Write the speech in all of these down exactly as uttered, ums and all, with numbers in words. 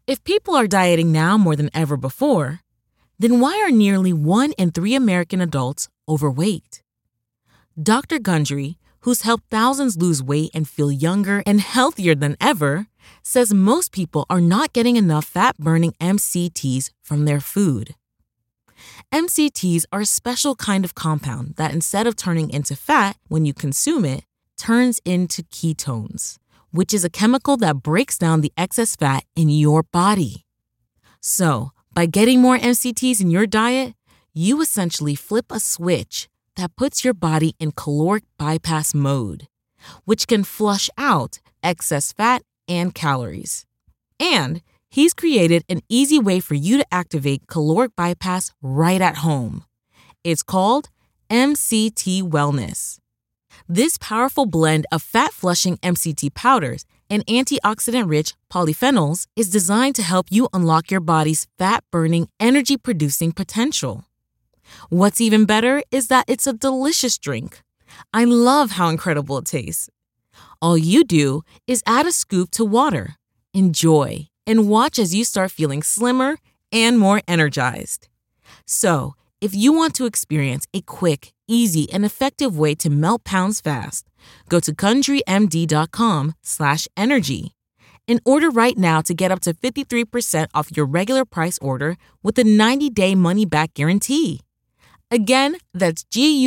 If people are dieting now more than ever before, then why are nearly one in three American adults overweight? Doctor Gundry, who's helped thousands lose weight and feel younger and healthier than ever, says most people are not getting enough fat-burning M C Ts from their food. M C Ts are a special kind of compound that, instead of turning into fat when you consume it, turns into ketones, which is a chemical that breaks down the excess fat in your body. So, by getting more M C Ts in your diet, you essentially flip a switch that puts your body in caloric bypass mode, which can flush out excess fat and calories. And he's created an easy way for you to activate caloric bypass right at home. It's called M C T Wellness. This powerful blend of fat-flushing M C T powders and antioxidant-rich polyphenols is designed to help you unlock your body's fat-burning, energy-producing potential. What's even better is that it's a delicious drink. I love how incredible it tastes. All you do is add a scoop to water, enjoy, and watch as you start feeling slimmer and more energized. So, if you want to experience a quick, easy, and effective way to melt pounds fast, go to GundryMD.com slash energy and order right now to get up to fifty-three percent off your regular price order with a ninety-day money-back guarantee. Again, that's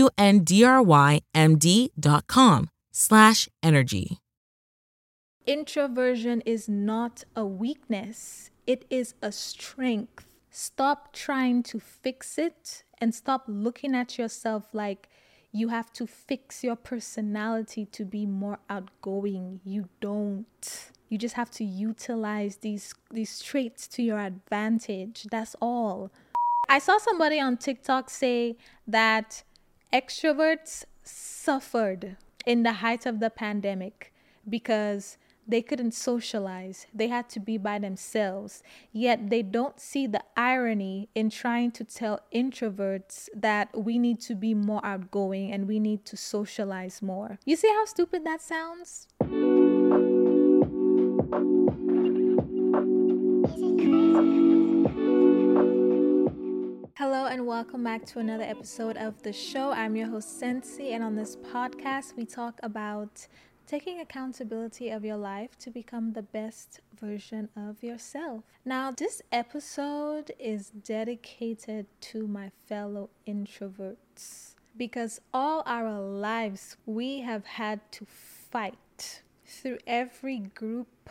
G-U-N-D-R-Y-M-D dot com slash energy. Introversion is not a weakness. It is a strength. Stop trying to fix it and stop looking at yourself like you have to fix your personality to be more outgoing. You don't. You just have to utilize these, these traits to your advantage. That's all. I saw somebody on TikTok say that extroverts suffered in the height of the pandemic because they couldn't socialize. They had to be by themselves. Yet they don't see the irony in trying to tell introverts that we need to be more outgoing and we need to socialize more. You see how stupid that sounds? Hello and welcome back to another episode of the show. I'm your host Sensi, and on this podcast we talk about taking accountability of your life to become the best version of yourself. Now, this episode is dedicated to my fellow introverts because all our lives we have had to fight through every group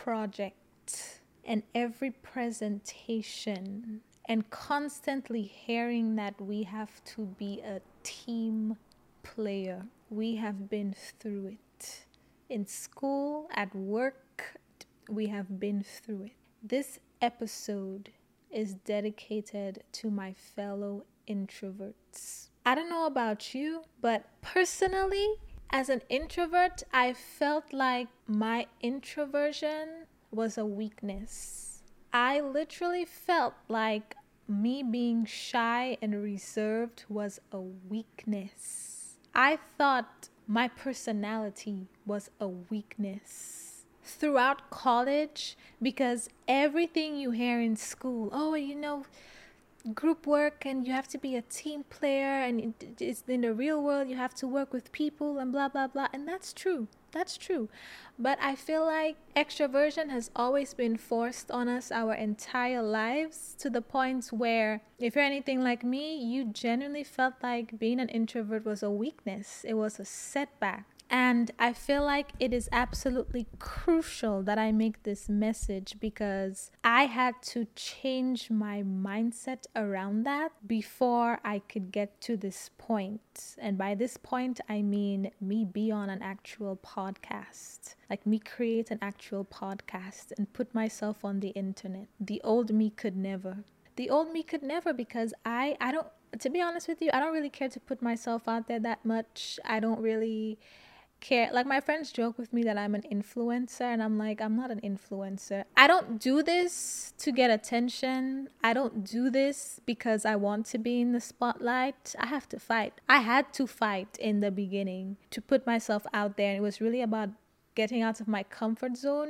project and every presentation, and constantly hearing that we have to be a team player. We have been through it. In school, at work, we have been through it. This episode is dedicated to my fellow introverts. I don't know about you, but personally, as an introvert, I felt like my introversion was a weakness. I literally felt like me being shy and reserved was a weakness. I thought my personality was a weakness. Throughout college, because everything you hear in school, oh, you know, group work and you have to be a team player and it's in the real world you have to work with people and blah, blah, blah. And that's true. That's true. But I feel like extroversion has always been forced on us our entire lives, to the point where if you're anything like me, you genuinely felt like being an introvert was a weakness. It was a setback. And I feel like it is absolutely crucial that I make this message because I had to change my mindset around that before I could get to this point. And by this point, I mean me be on an actual podcast. Like me create an actual podcast and put myself on the internet. The old me could never. The old me could never because I, I don't, to be honest with you, I don't really care to put myself out there that much. I don't really care. Like, my friends joke with me that I'm an influencer, and I'm like, I'm not an influencer. I don't do this to get attention. I don't do this because I want to be in the spotlight. I have to fight. I had to fight in the beginning to put myself out there, and it was really about getting out of my comfort zone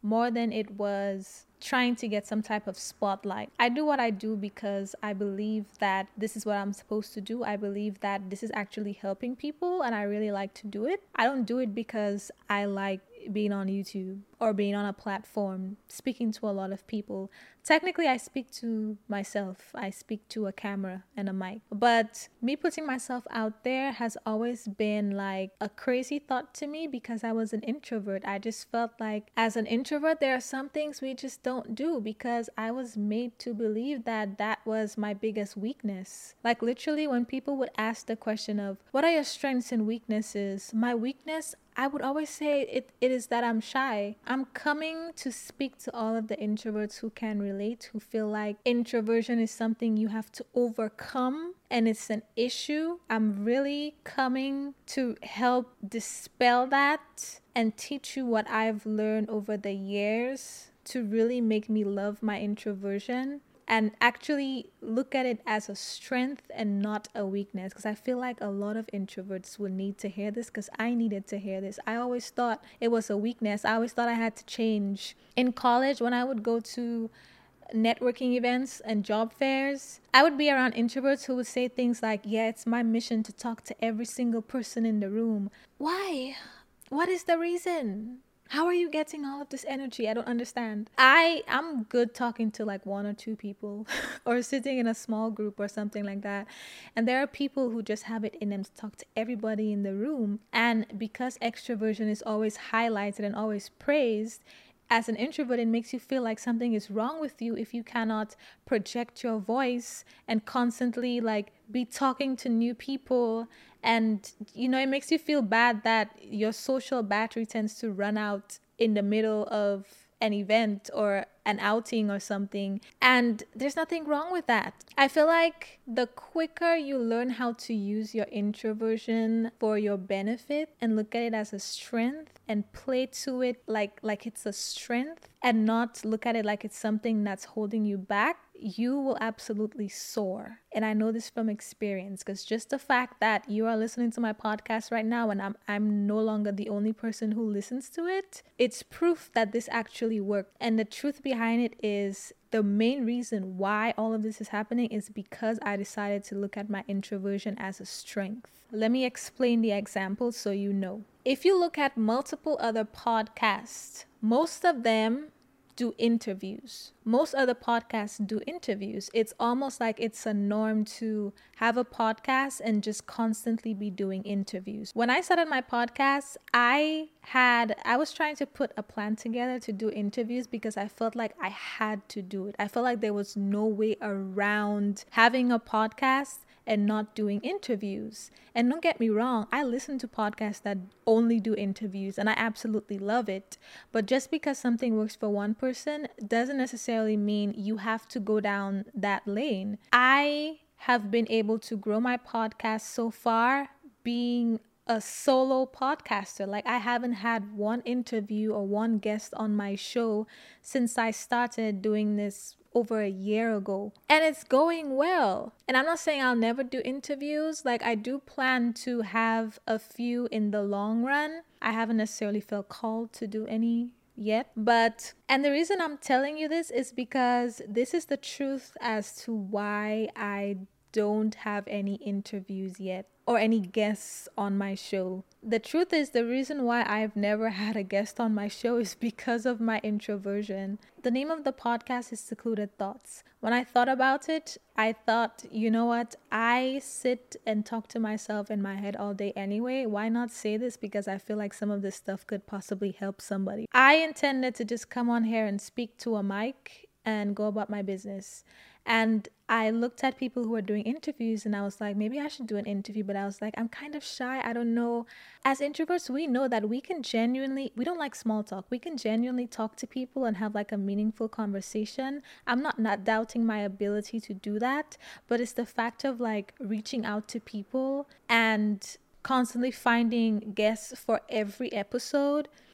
more than it was trying to get some type of spotlight. I do what I do because I believe that this is what I'm supposed to do. I believe that this is actually helping people and I really like to do it. I don't do it because I like being on YouTube or being on a platform speaking to a lot of people. Technically, I speak to myself. I speak to a camera and a mic. But me putting myself out there has always been like a crazy thought to me because I was an introvert. I just felt like as an introvert, there are some things we just don't do because I was made to believe that that was my biggest weakness. Like literally when people would ask the question of, what are your strengths and weaknesses? My weakness, I would always say it, it is that I'm shy. I'm coming to speak to all of the introverts who can relate, who feel like introversion is something you have to overcome and it's an issue. I'm really coming to help dispel that and teach you what I've learned over the years to really make me love my introversion and actually look at it as a strength and not a weakness. Because I feel like a lot of introverts would need to hear this because I needed to hear this. I always thought it was a weakness. I always thought I had to change. In college, when I would go to networking events and job fairs, I would be around introverts who would say things like, yeah, it's my mission to talk to every single person in the room. Why? What is the reason? How are you getting all of this energy? I don't understand. I, I'm good talking to like one or two people or sitting in a small group or something like that. And there are people who just have it in them to talk to everybody in the room. And because extroversion is always highlighted and always praised, as an introvert, it makes you feel like something is wrong with you if you cannot project your voice and constantly like be talking to new people. And, you know, it makes you feel bad that your social battery tends to run out in the middle of an event or an outing or something. And there's nothing wrong with that. I feel like the quicker you learn how to use your introversion for your benefit and look at it as a strength and play to it like like it's a strength and not look at it like it's something that's holding you back, you will absolutely soar. And I know this from experience because just the fact that you are listening to my podcast right now and I'm I'm no longer the only person who listens to it, it's proof that this actually worked. And the truth behind it is the main reason why all of this is happening is because I decided to look at my introversion as a strength. Let me explain the example so you know. If you look at multiple other podcasts, most of them do interviews. Most other podcasts do interviews. It's almost like it's a norm to have a podcast and just constantly be doing interviews. When I started my podcast, I had, I was trying to put a plan together to do interviews because I felt like I had to do it. I felt like there was no way around having a podcast and not doing interviews. And don't get me wrong, I listen to podcasts that only do interviews and I absolutely love it. But just because something works for one person doesn't necessarily mean you have to go down that lane. I have been able to grow my podcast so far being a solo podcaster. Like I haven't had one interview or one guest on my show since I started doing this over a year ago, and it's going well. And I'm not saying I'll never do interviews. Like I do plan to have a few in the long run. I haven't necessarily felt called to do any yet, but and the reason I'm telling you this is because this is the truth as to why I don't have any interviews yet or any guests on my show. The truth is, the reason why I've never had a guest on my show is because of my introversion. The name of the podcast is Secluded Thoughts. When I thought about it, I thought, you know what? I sit and talk to myself in my head all day anyway. Why not say this? Because I feel like some of this stuff could possibly help somebody. I intended to just come on here and speak to a mic and go about my business. And I looked at people who were doing interviews and I was like, maybe I should do an interview. But I was like, I'm kind of shy. I don't know. As introverts, we know that we can genuinely, we don't like small talk. We can genuinely talk to people and have like a meaningful conversation. I'm not, not doubting my ability to do that. But it's the fact of like reaching out to people and constantly finding guests for every episode.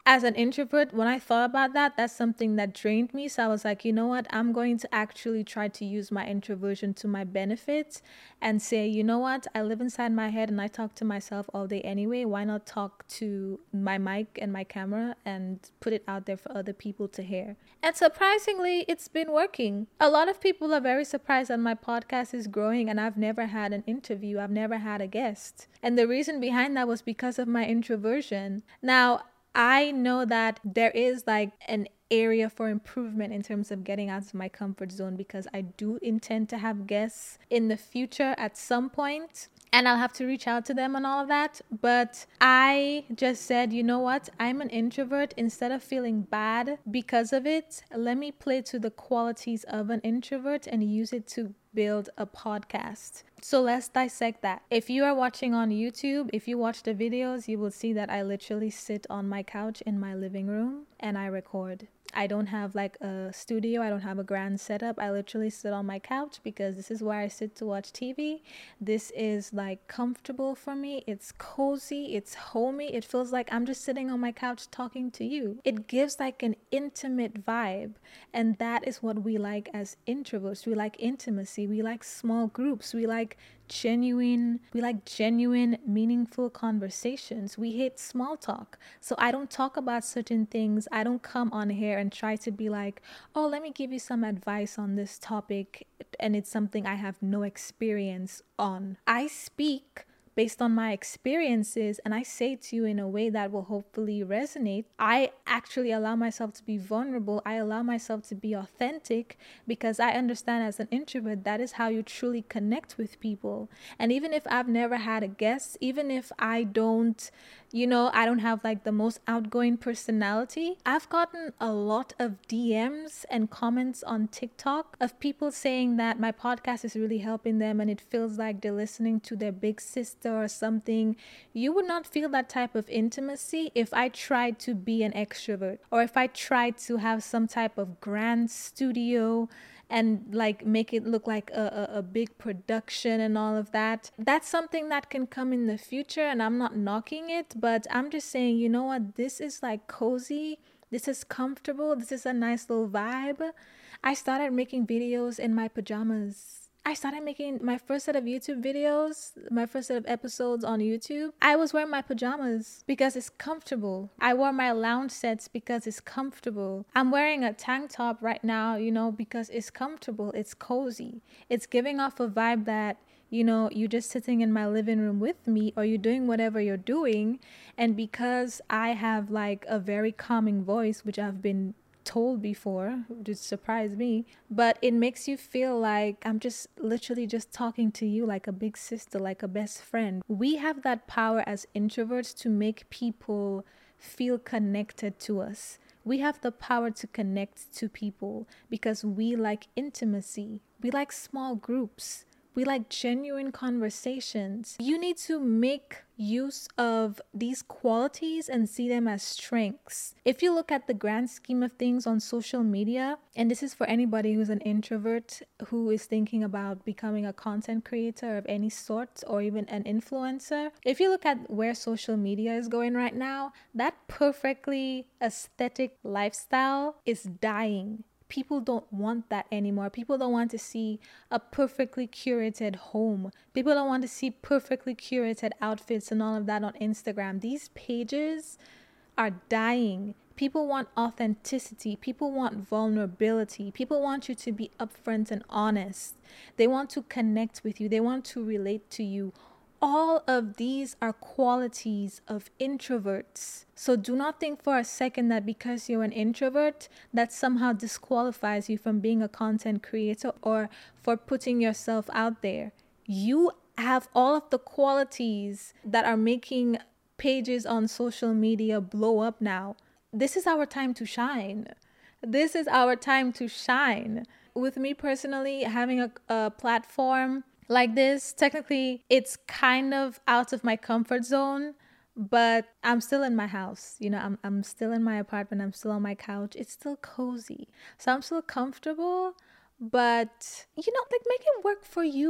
as an introvert, when I thought about that, that's something that drained me. So I was like, you know what? I'm going to actually try to use my introversion to my benefit and say, you know what? I live inside my head and I talk to myself all day anyway. Why not talk to my mic and my camera and put it out there for other people to hear? And surprisingly, it's been working. A lot of people are very surprised that my podcast is growing and I've never had an interview. I've never had a guest. And the reason behind that was because of my introversion. Now, I know that there is like an area for improvement in terms of getting out of my comfort zone, because I do intend to have guests in the future at some point, and I'll have to reach out to them and all of that. But I just said, you know what? I'm an introvert. Instead of feeling bad because of it, let me play to the qualities of an introvert and use it to build a podcast. So let's dissect that. If you are watching on YouTube, if you watch the videos, you will see that I literally sit on my couch in my living room and I record. I don't have like a studio. I don't have a grand setup. I literally sit on my couch because this is where I sit to watch T V. This is like comfortable for me. It's cozy. It's homey. It feels like I'm just sitting on my couch talking to you. It gives like an intimate vibe. And that is what we like as introverts. We like intimacy. We like small groups. We like genuine we like genuine meaningful conversations. We hate small talk. So I don't talk about certain things. I don't come on here and try to be like, oh, let me give you some advice on this topic, and it's something I have no experience on. I speak based on my experiences, and I say to you in a way that will hopefully resonate. I actually allow myself to be vulnerable. I allow myself to be authentic because I understand as an introvert, that is how you truly connect with people. And even if I've never had a guest, even if I don't, you know, I don't have like the most outgoing personality, I've gotten a lot of D Ms and comments on TikTok of people saying that my podcast is really helping them and it feels like they're listening to their big sister or something. You would not feel that type of intimacy if I tried to be an extrovert, or if I tried to have some type of grand studio and like make it look like a, a, a big production and all of that. That's something that can come in the future, and I'm not knocking it, but I'm just saying, you know what, this is like cozy, this is comfortable, this is a nice little vibe. I started making videos in my pajamas. I started making my first set of YouTube videos, my first set of episodes on YouTube. I was wearing my pajamas because it's comfortable. I wore my lounge sets because it's comfortable. I'm wearing a tank top right now, you know, because it's comfortable. It's cozy. It's giving off a vibe that, you know, you're just sitting in my living room with me, or you're doing whatever you're doing. And because I have like a very calming voice, which I've been told before, which surprised me, but it makes you feel like I'm just literally just talking to you like a big sister, like a best friend. We have that power as introverts to make people feel connected to us. We have the power to connect to people because we like intimacy. We like small groups. We like genuine conversations. You need to make use of these qualities and see them as strengths. If you look at the grand scheme of things on social media, and this is for anybody who's an introvert who is thinking about becoming a content creator of any sort, or even an influencer, if you look at where social media is going right now, that perfectly aesthetic lifestyle is dying. People don't want that anymore. People don't want to see a perfectly curated home. People don't want to see perfectly curated outfits and all of that on Instagram. These pages are dying. People want authenticity. People want vulnerability. People want you to be upfront and honest. They want to connect with you. They want to relate to you. All of these are qualities of introverts. So do not think for a second that because you're an introvert, that somehow disqualifies you from being a content creator or for putting yourself out there. You have all of the qualities that are making pages on social media blow up now. This is our time to shine. This is our time to shine. With me personally, having a, a platform like this, technically it's kind of out of my comfort zone, but I'm still in my house. You know, I'm I'm still in my apartment. I'm still on my couch. It's still cozy. So I'm still comfortable, but you know, like, make it work for you.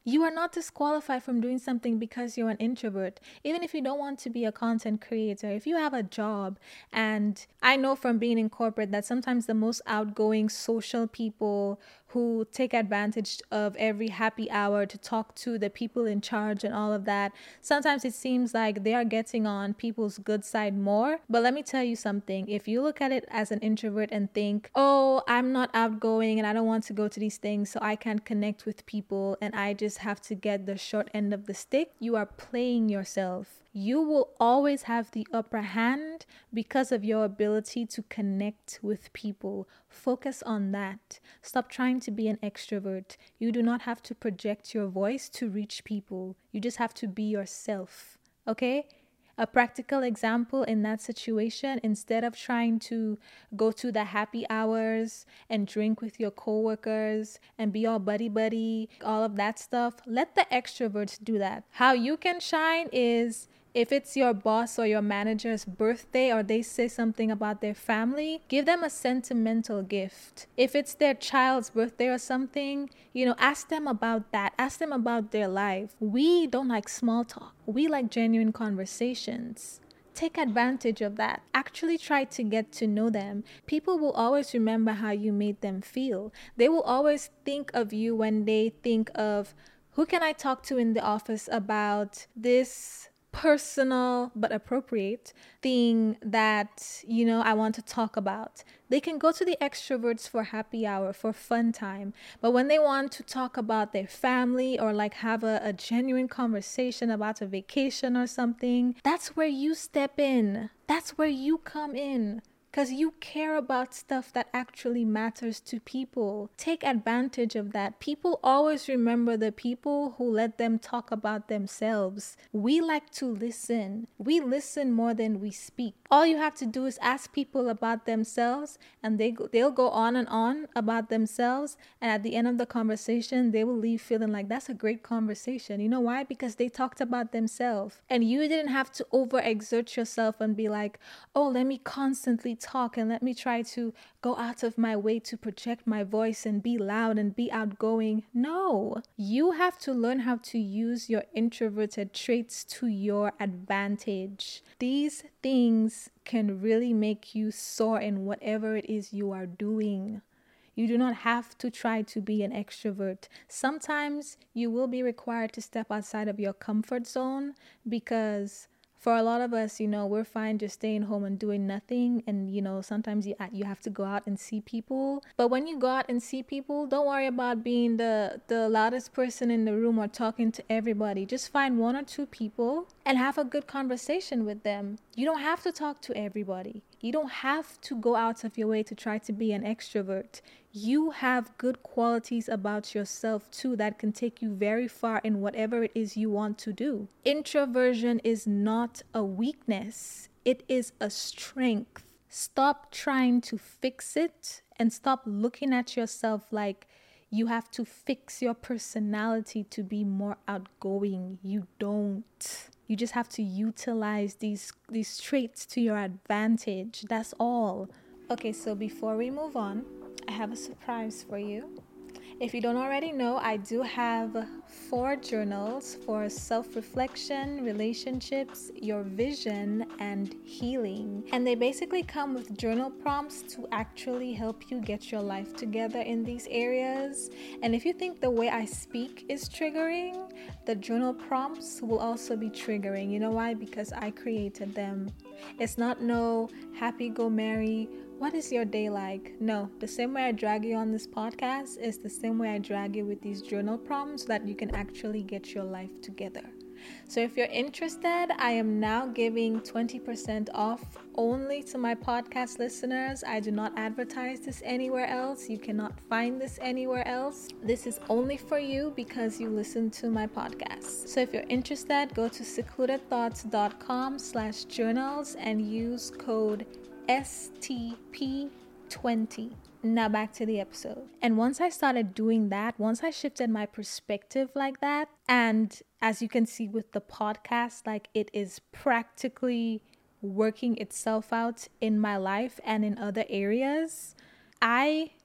You are not disqualified from doing something because you're an introvert. Even if you don't want to be a content creator, if you have a job, and I know from being in corporate that sometimes the most outgoing social people who take advantage of every happy hour to talk to the people in charge and all of that, sometimes it seems like they are getting on people's good side more. But let me tell you something. If you look at it as an introvert and think, oh, I'm not outgoing and I don't want to go to these things, so I can't connect with people and I just have to get the short end of the stick, you are playing yourself. You will always have the upper hand because of your ability to connect with people. Focus on that. Stop trying to be an extrovert. You do not have to project your voice to reach people. You just have to be yourself. Okay? A practical example in that situation, instead of trying to go to the happy hours and drink with your coworkers and be all buddy-buddy, all of that stuff, let the extroverts do that. How you can shine is if it's your boss or your manager's birthday or they say something about their family, give them a sentimental gift. If it's their child's birthday or something, you know, ask them about that. Ask them about their life. We don't like small talk. We like genuine conversations. Take advantage of that. Actually try to get to know them. People will always remember how you made them feel. They will always think of you when they think of, who can I talk to in the office about this personal but appropriate thing that, you know, I want to talk about. They can go to the extroverts for happy hour, for fun time. But when they want to talk about their family or like have a, a genuine conversation about a vacation or something, that's where you step in. That's where you come in. Because you care about stuff that actually matters to people. Take advantage of that. People always remember the people who let them talk about themselves. We like to listen. We listen more than we speak. All you have to do is ask people about themselves, and they go, they'll go on and on about themselves. And at the end of the conversation, they will leave feeling like that's a great conversation. You know why? Because they talked about themselves. And you didn't have to overexert yourself and be like, oh, let me constantly talk and let me try to go out of my way to project my voice and be loud and be outgoing. No, you have to learn how to use your introverted traits to your advantage. These things can really make you soar in whatever it is you are doing. You do not have to try to be an extrovert. Sometimes you will be required to step outside of your comfort zone because for a lot of us, you know, we're fine just staying home and doing nothing. And, you know, sometimes you you have to go out and see people. But when you go out and see people, don't worry about being the, the loudest person in the room or talking to everybody. Just find one or two people and have a good conversation with them. You don't have to talk to everybody. You don't have to go out of your way to try to be an extrovert. You have good qualities about yourself too that can take you very far in whatever it is you want to do. Introversion is not a weakness. It is a strength. Stop trying to fix it and stop looking at yourself like you have to fix your personality to be more outgoing. You don't. You just have to utilize these these traits to your advantage. That's all. Okay, so before we move on, I have a surprise for you. If you don't already know, I do have four journals for self-reflection, relationships, your vision, and healing. And they basically come with journal prompts to actually help you get your life together in these areas. And if you think the way I speak is triggering, the journal prompts will also be triggering. You know why? Because I created them. It's not no happy go merry, what is your day like? No, the same way I drag you on this podcast is the same way I drag you with these journal prompts so that you can actually get your life together. So if you're interested, I am now giving twenty percent off only to my podcast listeners. I do not advertise this anywhere else. You cannot find this anywhere else. This is only for you because you listen to my podcast. So if you're interested, go to secludedthoughts.com slash journals and use code S T P twenty. Now back to the episode. And once I started doing that, once I shifted my perspective like that, and as you can see with the podcast, like it is practically working itself out in my life and in other areas, I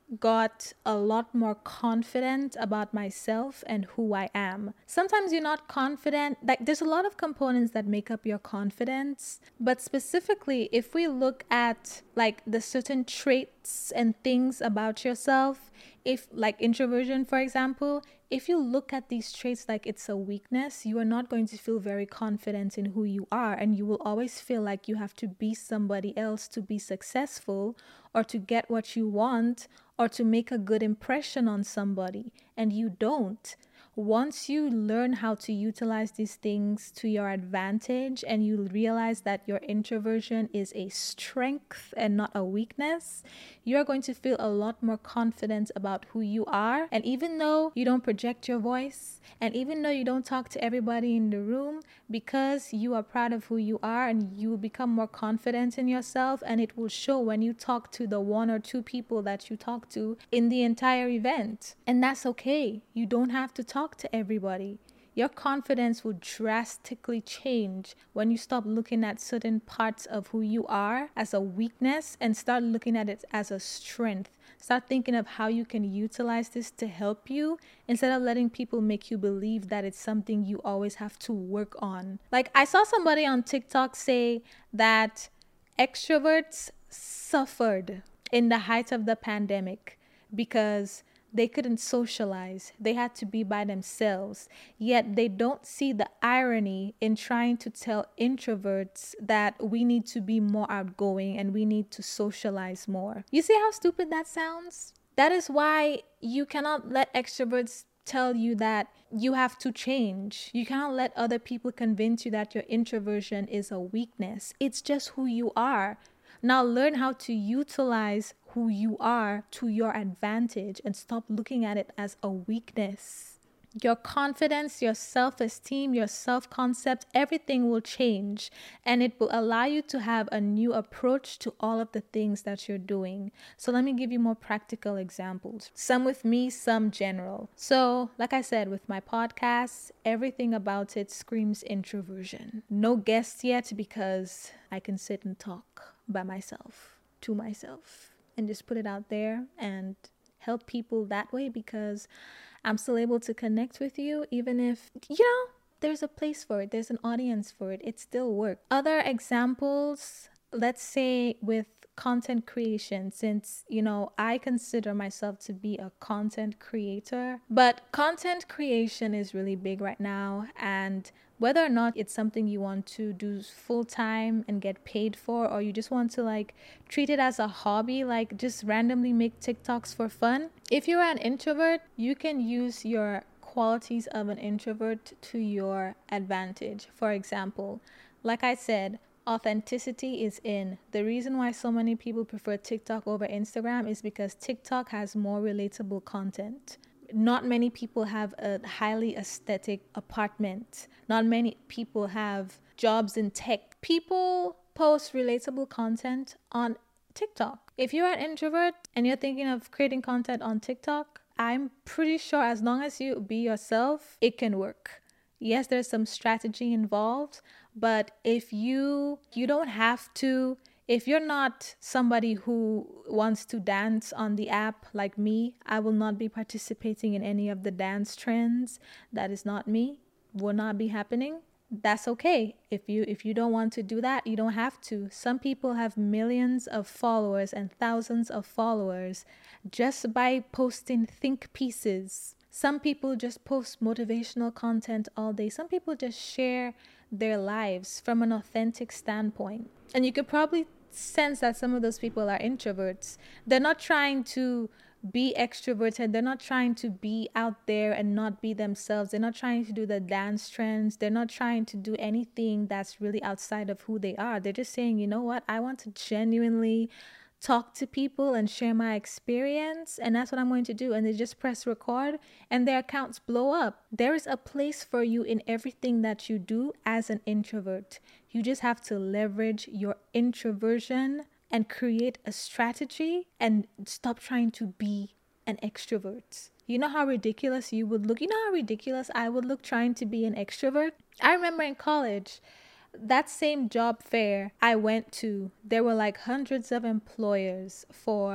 got a lot more confident about myself and who I am. Sometimes you're not confident. Like, there's a lot of components that make up your confidence, but specifically, if we look at like the certain traits and things about yourself, if like introversion, for example, if you look at these traits like it's a weakness, you are not going to feel very confident in who you are, and you will always feel like you have to be somebody else to be successful or to get what you want or to make a good impression on somebody, and you don't. Once you learn how to utilize these things to your advantage and you realize that your introversion is a strength and not a weakness, you're going to feel a lot more confident about who you are. And even though you don't project your voice, and even though you don't talk to everybody in the room, because you are proud of who you are, and you will become more confident in yourself, and it will show when you talk to the one or two people that you talk to in the entire event. And that's okay. You don't have to talk to everybody. Your confidence will drastically change when you stop looking at certain parts of who you are as a weakness and start looking at it as a strength. Start thinking of how you can utilize this to help you instead of letting people make you believe that it's something you always have to work on. Like, I saw somebody on TikTok say that extroverts suffered in the height of the pandemic because they couldn't socialize. They had to be by themselves. Yet they don't see the irony in trying to tell introverts that we need to be more outgoing and we need to socialize more. You see how stupid that sounds? That is why you cannot let extroverts tell you that you have to change. You cannot let other people convince you that your introversion is a weakness. It's just who you are. Now learn how to utilize who you are to your advantage and stop looking at it as a weakness. Your confidence, your self-esteem, your self-concept, everything will change, and it will allow you to have a new approach to all of the things that you're doing. So let me give you more practical examples. Some with me, some general. So like I said, with my podcast, everything about it screams introversion. No guests yet because I can sit and talk by myself, to myself, and just put it out there and help people that way, because I'm still able to connect with you, even if, you know, there's a place for it. There's an audience for it. It still works. Other examples, let's say with content creation, since, you know, I consider myself to be a content creator, but content creation is really big right now. And whether or not it's something you want to do full time and get paid for, or you just want to like treat it as a hobby, like just randomly make TikToks for fun. If you're an introvert, you can use your qualities of an introvert to your advantage. For example, like I said, authenticity is in. The reason why so many people prefer TikTok over Instagram is because TikTok has more relatable content. Not many people have a highly aesthetic apartment. Not many people have jobs in tech. People post relatable content on TikTok. If you're an introvert and you're thinking of creating content on TikTok, I'm pretty sure as long as you be yourself, it can work. Yes, there's some strategy involved, but if you you don't have to, if you're not somebody who wants to dance on the app like me, I will not be participating in any of the dance trends. That is not me. Will not be happening. That's okay. If you if you don't want to do that, you don't have to. Some people have millions of followers and thousands of followers just by posting think pieces. Some people just post motivational content all day. Some people just share their lives from an authentic standpoint. And you could probably sense that some of those people are introverts. They're not trying to be extroverted. They're not trying to be out there and not be themselves. They're not trying to do the dance trends. They're not trying to do anything that's really outside of who they are. They're just saying, you know what? I want to genuinely talk to people and share my experience, and that's what I'm going to do. And they just press record and their accounts blow up. There is a place for you in everything that you do as an introvert. You just have to leverage your introversion and create a strategy and stop trying to be an extrovert. You know how ridiculous you would look? You know how ridiculous I would look trying to be an extrovert? I remember in college, that same job fair I went to, there were like hundreds of employers for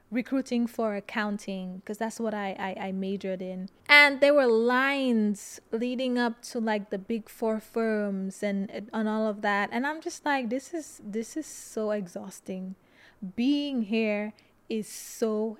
recruiting for accounting, because that's what I, I I majored in. And there were lines leading up to like the big four firms and and all of that. And I'm just like, this is this is so exhausting. Being here is so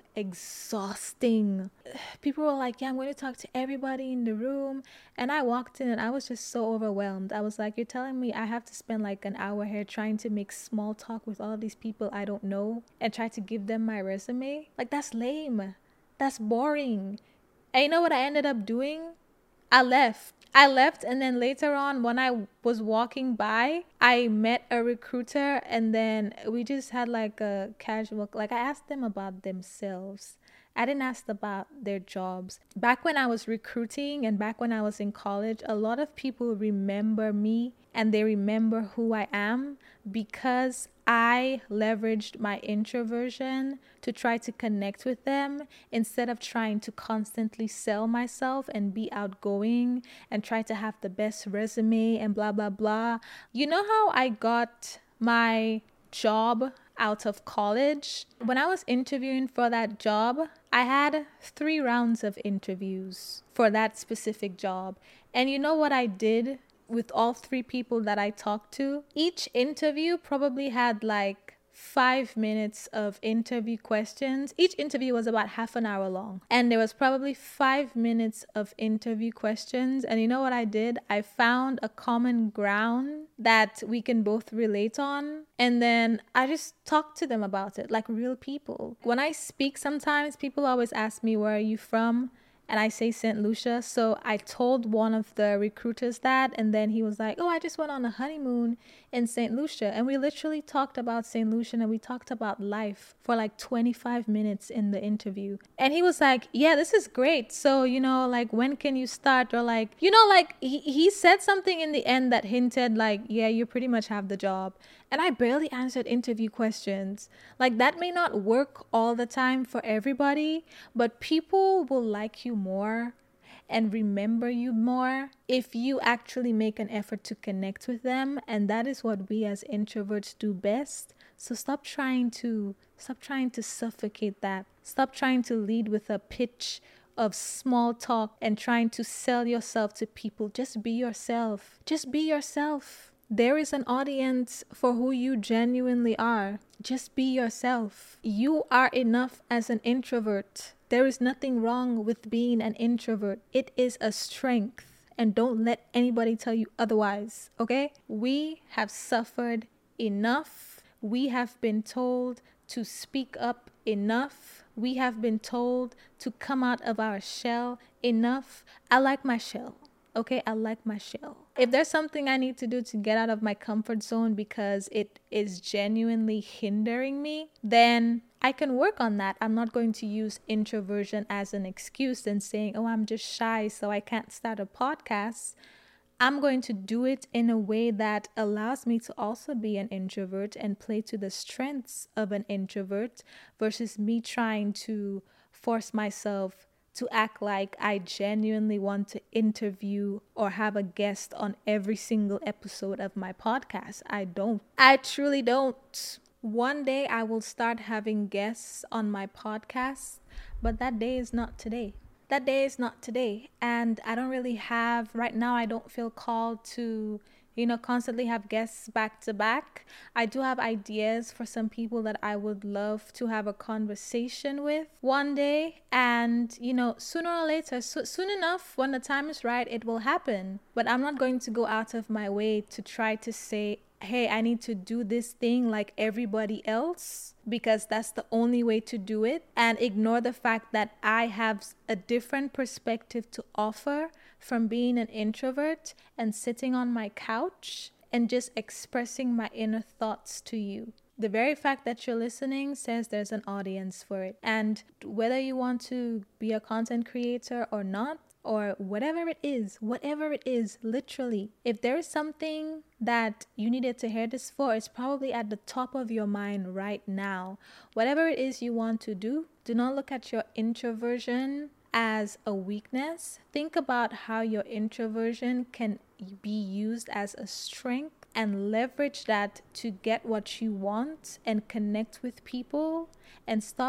exhausting. People were like, yeah, I'm going to talk to everybody in the room. And I walked in and I was just so overwhelmed. I was like, you're telling me I have to spend like an hour here trying to make small talk with all of these people I don't know and try to give them my resume? Like, that's lame. That's boring. And you know what I ended up doing? I left. I left, and then later on, when I was walking by, I met a recruiter, and then we just had like a casual, like I asked them about themselves. I didn't ask about their jobs. Back when I was recruiting and back when I was in college, a lot of people remember me and they remember who I am because I leveraged my introversion to try to connect with them instead of trying to constantly sell myself and be outgoing and try to have the best resume and blah, blah, blah. You know how I got my job out of college? When I was interviewing for that job, I had three rounds of interviews for that specific job. And you know what I did with all three people that I talked to? Each interview probably had like five minutes of interview questions. Each interview was about half an hour long. And there was probably five minutes of interview questions. And you know what I did? I found a common ground that we can both relate on. And then I just talked to them about it like real people. When I speak, sometimes people always ask me, where are you from? And I say Saint Lucia. So I told one of the recruiters that, and then he was like, oh, I just went on a honeymoon in Saint Lucia. And we literally talked about Saint Lucia and we talked about life for like twenty-five minutes in the interview. And he was like, yeah, this is great. So, you know, like, when can you start? Or like, you know, like he, he said something in the end that hinted like, yeah, you pretty much have the job. And I barely answered interview questions. Like, that may not work all the time for everybody, but people will like you more and remember you more if you actually make an effort to connect with them. And that is what we as introverts do best. So stop trying to stop trying to suffocate that. Stop trying to lead with a pitch of small talk and trying to sell yourself to people. Just be yourself. Just be yourself. There is an audience for who you genuinely are. Just be yourself. You are enough as an introvert. There is nothing wrong with being an introvert. It is a strength. And don't let anybody tell you otherwise, okay? We have suffered enough. We have been told to speak up enough. We have been told to come out of our shell enough. I like my shell. Okay, I like my shell. If there's something I need to do to get out of my comfort zone because it is genuinely hindering me, then I can work on that. I'm not going to use introversion as an excuse and saying, oh, I'm just shy, so I can't start a podcast. I'm going to do it in a way that allows me to also be an introvert and play to the strengths of an introvert versus me trying to force myself to act like I genuinely want to interview or have a guest on every single episode of my podcast. I don't. I truly don't. One day I will start having guests on my podcast, but that day is not today. That day is not today. And I don't really have, right now I don't feel called to, you know, constantly have guests back to back. I do have ideas for some people that I would love to have a conversation with one day. And, you know, sooner or later, so, soon enough, when the time is right, it will happen. But I'm not going to go out of my way to try to say, hey, I need to do this thing like everybody else because that's the only way to do it, and ignore the fact that I have a different perspective to offer from being an introvert and sitting on my couch and just expressing my inner thoughts to you. The very fact that you're listening says there's an audience for it. And whether you want to be a content creator or not, or whatever it is, whatever it is, literally, if there is something that you needed to hear this for, it's probably at the top of your mind right now. Whatever it is you want to do, do not look at your introversion as a weakness. Think about how your introversion can be used as a strength and leverage that to get what you want and connect with people and stop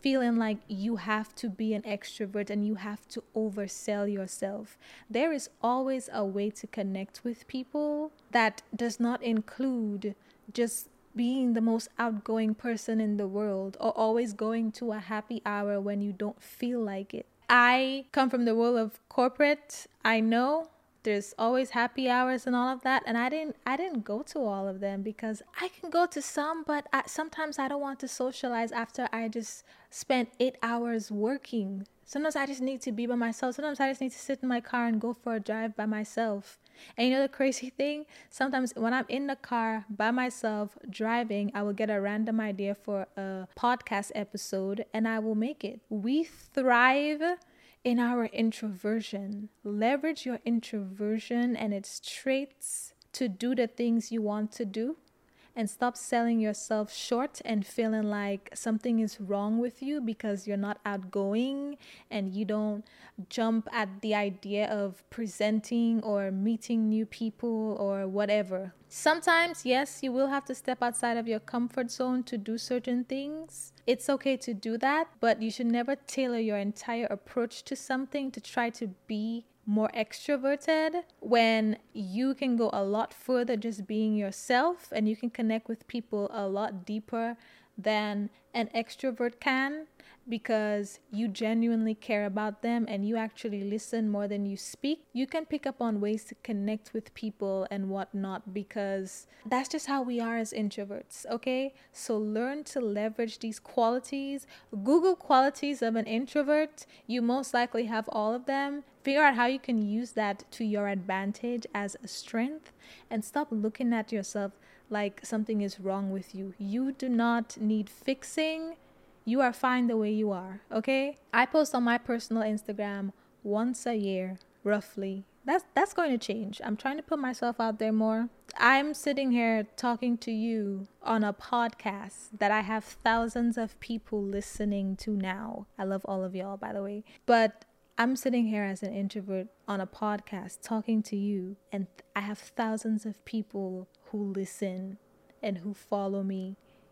feeling like you have to be an extrovert and you have to oversell yourself. There is always a way to connect with people that does not include just being the most outgoing person in the world or always going to a happy hour when you don't feel like it. I come from the world of corporate. I know there's always happy hours and all of that, and I didn't I didn't go to all of them because I can go to some, but I, sometimes I don't want to socialize after I just spent eight hours working. Sometimes I just need to be by myself. Sometimes I just need to sit in my car and go for a drive by myself. And you know the crazy thing? Sometimes when I'm in the car by myself driving, I will get a random idea for a podcast episode and I will make it. We thrive in our introversion. Leverage your introversion and its traits to do the things you want to do. And stop selling yourself short and feeling like something is wrong with you because you're not outgoing and you don't jump at the idea of presenting or meeting new people or whatever. Sometimes, yes, you will have to step outside of your comfort zone to do certain things. It's okay to do that, but you should never tailor your entire approach to something to try to be more extroverted when you can go a lot further just being yourself, and you can connect with people a lot deeper than an extrovert can because you genuinely care about them and you actually listen more than you speak. You can pick up on ways to connect with people and whatnot because that's just how we are as introverts, okay? So learn to leverage these qualities. Google qualities of an introvert. You most likely have all of them. Figure out how you can use that to your advantage as a strength and stop looking at yourself like something is wrong with you. You do not need fixing. You are fine the way you are, okay? I post on my personal Instagram once a year, roughly. That's that's going to change. I'm trying to put myself out there more. I'm sitting here talking to you on a podcast that I have thousands of people listening to now. I love all of y'all, by the way. But I'm sitting here as an introvert on a podcast talking to you, and I have thousands of people who listen and who follow me.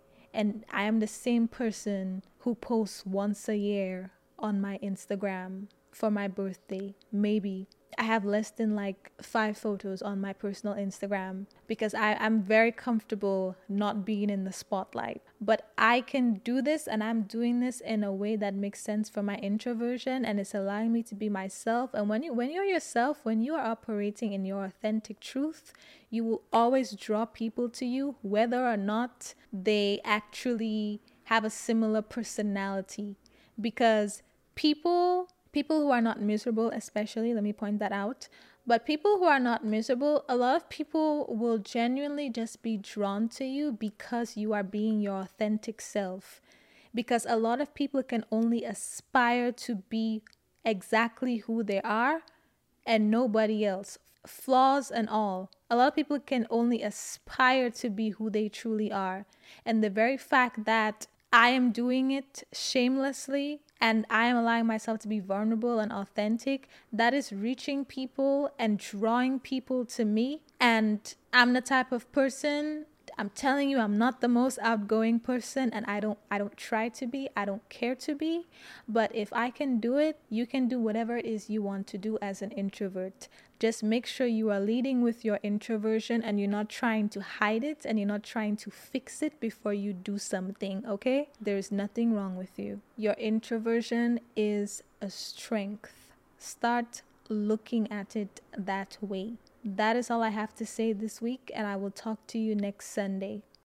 And I am the same person who posts once a year on my Instagram for my birthday. Maybe I have less than like five photos on my personal Instagram because I, I'm very comfortable not being in the spotlight. But I can do this, and I'm doing this in a way that makes sense for my introversion, and it's allowing me to be myself. And when you when you're yourself, when you are operating in your authentic truth, you will always draw people to you, whether or not they actually have a similar personality. Because people People who are not miserable, especially, let me point that out. But people who are not miserable, a lot of people will genuinely just be drawn to you because you are being your authentic self. Because a lot of people can only aspire to be exactly who they are and nobody else, flaws and all. A lot of people can only aspire to be who they truly are. And the very fact that I am doing it shamelessly and I am allowing myself to be vulnerable and authentic, that is reaching people and drawing people to me. And I'm the type of person, I'm telling you, I'm not the most outgoing person, and I don't I don't try to be, I don't care to be. But if I can do it, you can do whatever it is you want to do as an introvert. Just make sure you are leading with your introversion and you're not trying to hide it and you're not trying to fix it before you do something, okay? There's nothing wrong with you. Your introversion is a strength. Start looking at it that way. That is all I have to say this week, and I will talk to you next Sunday.